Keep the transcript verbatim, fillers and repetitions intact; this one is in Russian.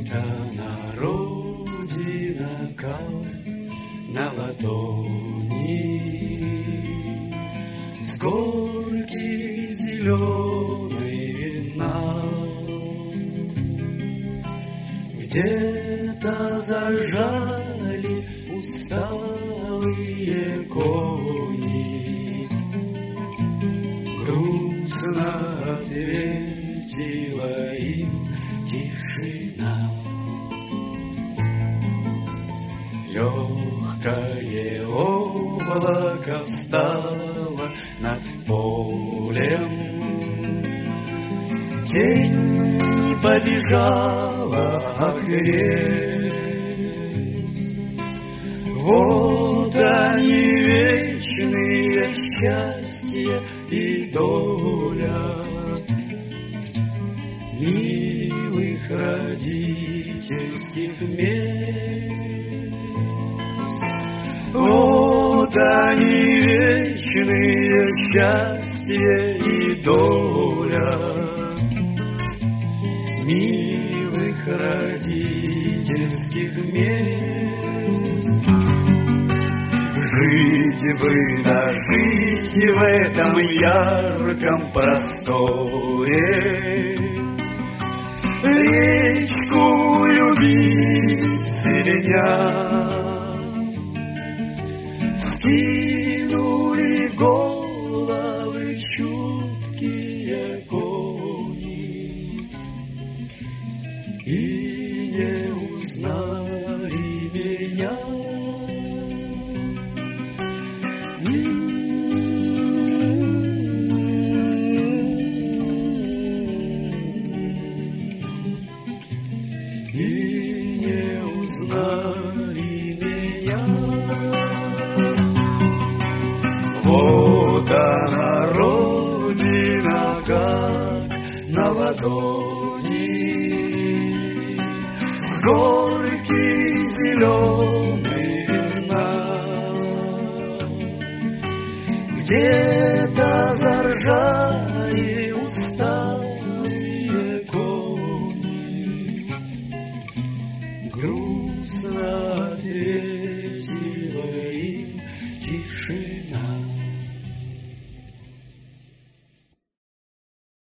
Где-то на родина, как на ладони, с горки зеленой видна. Где-то заржали усталые кони, грустно ответила им тишина. Легкое облако встало над полем, тень побежала окрест. Вот они, вечные счастье и доля милых родительских мест. Вот они, вечные счастье и доля милых родительских мест. Жить бы, да жить в этом ярком просторе, речку любить зеленя. Скинули головы чуткие кони и не узнали меня. И не узнали меня. Вот она, родина, как на ладони, с горки зеленой видна. Где-то заржали